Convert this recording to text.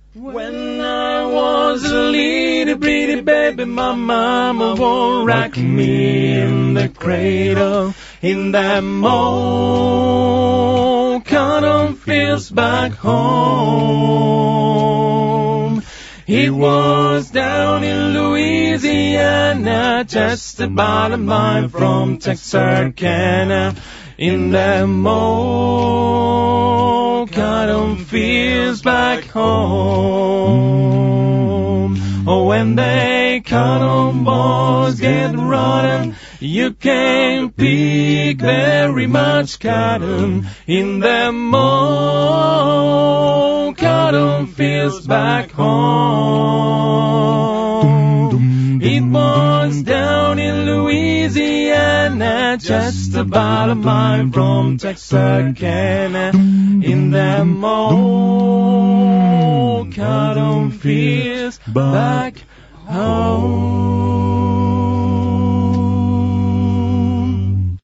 When I was a little bitty baby, my mama would rock me in the cradle in that old cotton fields back home. It was down in Louisiana, just about a mile from Texarkana, in them old cotton fields back home. Oh, when they cotton balls get rotten, you can't pick very much cotton in them old cotton fields back home. It was down in Louisiana, just about a mile from Texarkana, in them old cotton fields back home.